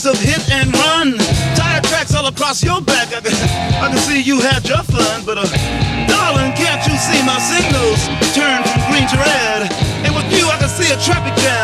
days of hit and run. Tire tracks all across your back. I can see you had your fun, but darling, can't you see my signals turn from green to red? And with you, I can see a traffic jam.